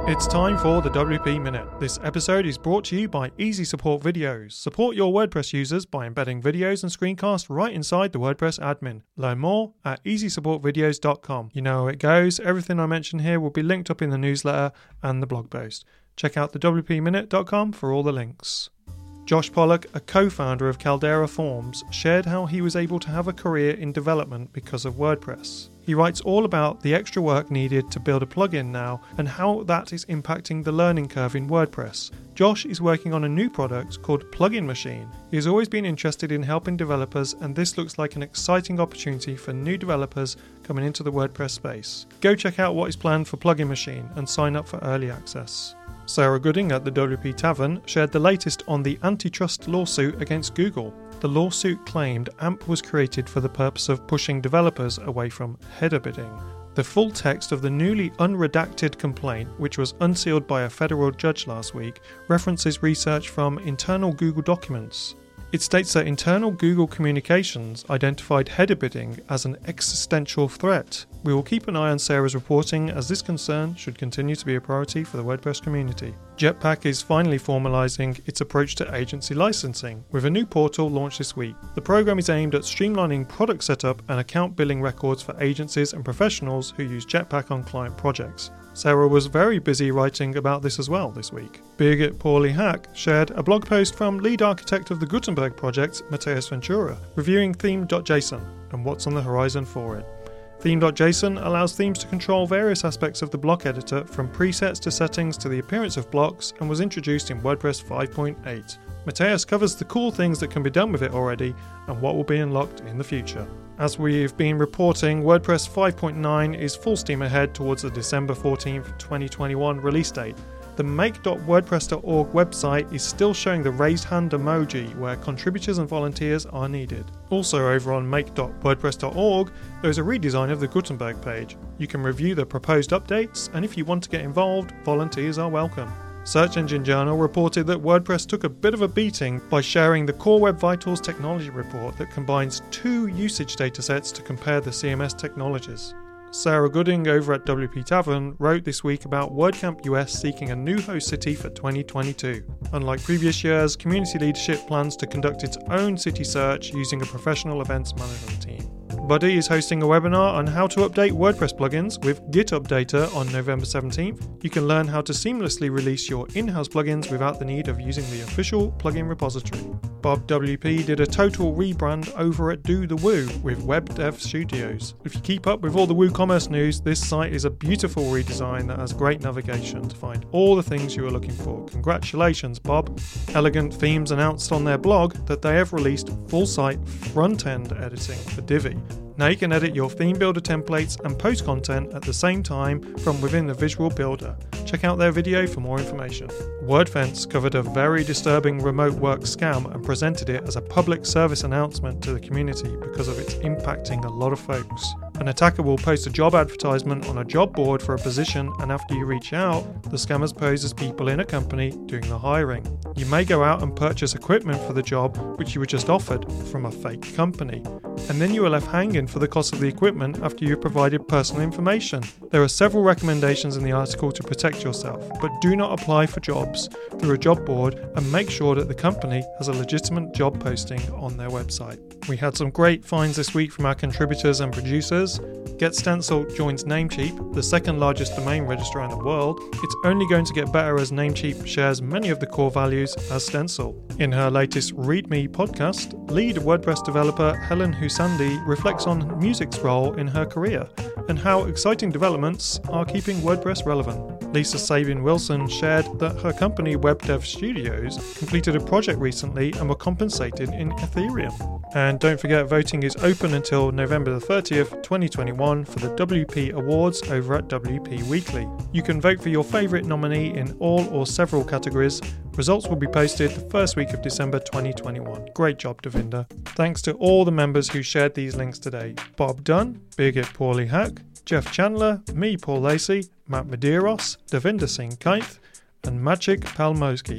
It's time for the WP Minute. This episode is brought to you by Easy Support Videos. Support your WordPress users by embedding videos and screencasts right inside the WordPress admin. Learn more at easysupportvideos.com. You know how it goes. Everything I mention here will be linked up in the newsletter and the blog post. Check out the WPMinute.com for all the links. Josh Pollock, a co-founder of Caldera Forms, shared how he was able to have a career in development because of WordPress. He writes all about the extra work needed to build a plugin now and how that is impacting the learning curve in WordPress. Josh is working on a new product called Plugin Machine. He has always been interested in helping developers, and this looks like an exciting opportunity for new developers coming into the WordPress space. Go check out what is planned for Plugin Machine and sign up for early access. Sarah Gooding at the WP Tavern shared the latest on the antitrust lawsuit against Google. The lawsuit claimed AMP was created for the purpose of pushing developers away from header bidding. The full text of the newly unredacted complaint, which was unsealed by a federal judge last week, references research from internal Google documents. It states that internal Google communications identified header bidding as an existential threat. We will keep an eye on Sarah's reporting, as this concern should continue to be a priority for the WordPress community. Jetpack is finally formalising its approach to agency licensing, with a new portal launched this week. The program is aimed at streamlining product setup and account billing records for agencies and professionals who use Jetpack on client projects. Sarah was very busy writing about this as well this week. Birgit Pauli-Hack shared a blog post from lead architect of the Gutenberg project, Mateus Ventura, reviewing theme.json and what's on the horizon for it. Theme.json allows themes to control various aspects of the block editor, from presets to settings to the appearance of blocks, and was introduced in WordPress 5.8. Mateus covers the cool things that can be done with it already and what will be unlocked in the future. As we've been reporting, WordPress 5.9 is full steam ahead towards the December 14th, 2021 release date. The make.wordpress.org website is still showing the raised hand emoji where contributors and volunteers are needed. Also over on make.wordpress.org, there is a redesign of the Gutenberg page. You can review the proposed updates, and if you want to get involved, volunteers are welcome. Search Engine Journal reported that WordPress took a bit of a beating by sharing the Core Web Vitals technology report that combines two usage datasets to compare the CMS technologies. Sarah Gooding over at WP Tavern wrote this week about WordCamp US seeking a new host city for 2022. Unlike previous years, community leadership plans to conduct its own city search using a professional events management team. Buddy is hosting a webinar on how to update WordPress plugins with Git Updater on November 17th. You can learn how to seamlessly release your in-house plugins without the need of using the official plugin repository. Bob WP did a total rebrand over at Do The Woo with Web Dev Studios. If you keep up with all the WooCommerce news, this site is a beautiful redesign that has great navigation to find all the things you are looking for. Congratulations, Bob. Elegant Themes announced on their blog that they have released full site front-end editing for Divi. Now you can edit your theme builder templates and post content at the same time from within the visual builder. Check out their video for more information. WordFence covered a very disturbing remote work scam and presented it as a public service announcement to the community because of its impacting a lot of folks. An attacker will post a job advertisement on a job board for a position, and after you reach out, the scammers pose as people in a company doing the hiring. You may go out and purchase equipment for the job which you were just offered from a fake company, and then you are left hanging for the cost of the equipment after you've provided personal information. There are several recommendations in the article to protect yourself, but do not apply for jobs through a job board, and make sure that the company has a legitimate job posting on their website. We had some great finds this week from our contributors and producers. GetStencil joins Namecheap, the second largest domain registrar in the world. It's only going to get better as Namecheap shares many of the core values as Stencil. In her latest README podcast, lead WordPress developer Helen Husandi reflects on music's role in her career and how exciting developments are keeping WordPress relevant. Lisa Sabin Wilson shared that her company Web Dev Studios completed a project recently and were compensated in Ethereum. And don't forget, voting is open until November the 30th, 2021 for the WP Awards over at WP Weekly. You can vote for your favourite nominee in all or several categories. Results will be posted the first week of December 2021. Great job, Devinder. Thanks to all the members who shared these links today. Bob Dunn, Birgit Pauli-Hack, Jeff Chandler, me, Paul Lacey, Matt Medeiros, Devinder Singh Kaith, and Maciek Palmowski.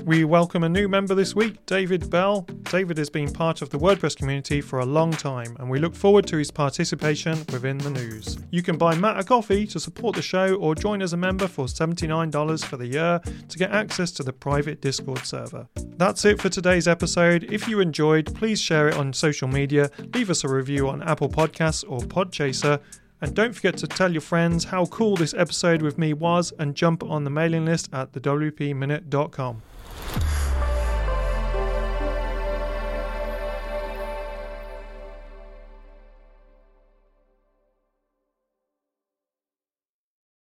We welcome a new member this week, David Bell. David has been part of the WordPress community for a long time, and we look forward to his participation within the news. You can buy Matt a coffee to support the show or join as a member for $79 for the year to get access to the private Discord server. That's it for today's episode. If you enjoyed, please share it on social media, leave us a review on Apple Podcasts or Podchaser, and don't forget to tell your friends how cool this episode with me was and jump on the mailing list at thewpminute.com.